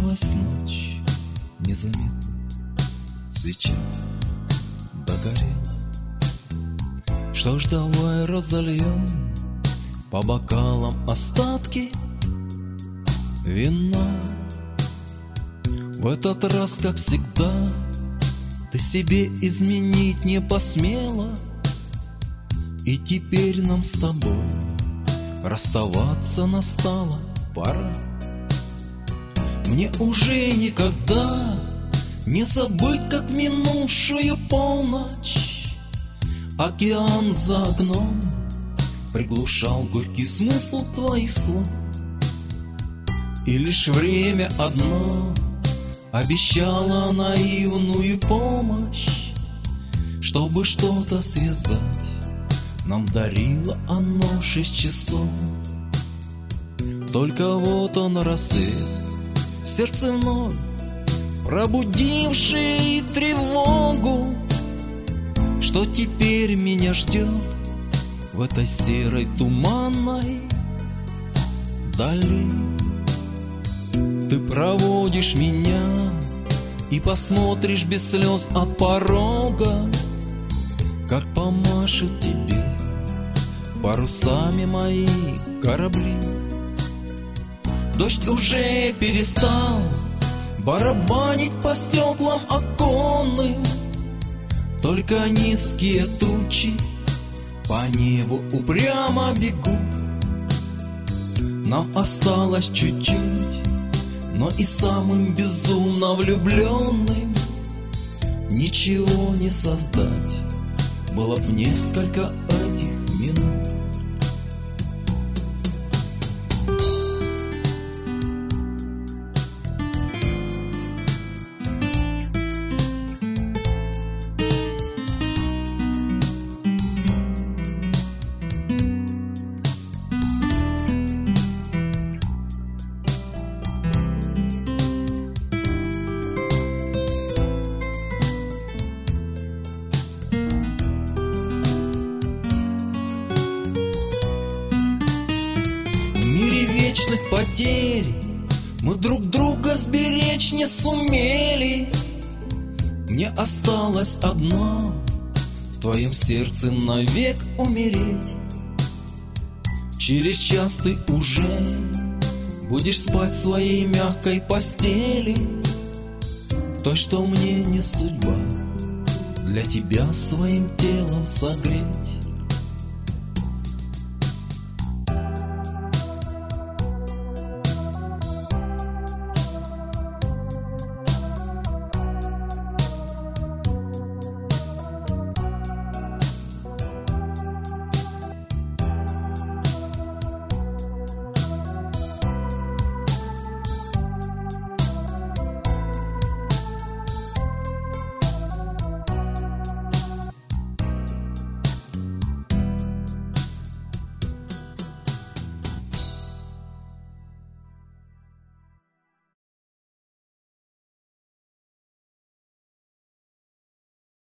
Кончилась ночь незаметно, свеча догорела. Что ж, давай разольем по бокалам остатки вина. В этот раз, как всегда, ты себе изменить не посмела, и теперь нам с тобой расставаться настала пора. Мне уже никогда не забыть, как в минувшую полночь океан за окном приглушал горький смысл твоих слов. И лишь время одно обещало наивную помощь, чтобы что-то связать. Нам дарило оно 6 часов. Только вот он рассвет, в сердце вновь пробудивший тревогу. Что теперь меня ждет в этой серой туманной дали? Ты проводишь меня и посмотришь без слез от порога, как помашут тебе парусами мои корабли. Дождь уже перестал барабанить по стеклам оконным, только низкие тучи по небу упрямо бегут. Нам осталось чуть-чуть, но и самым безумно влюбленным ничего не создать было в несколько этих минут. Потерь мы друг друга сберечь не сумели. Мне осталось одно — в твоем сердце навек умереть. Через час ты уже будешь спать в своей мягкой постели, в той, что мне не судьба для тебя своим телом согреть.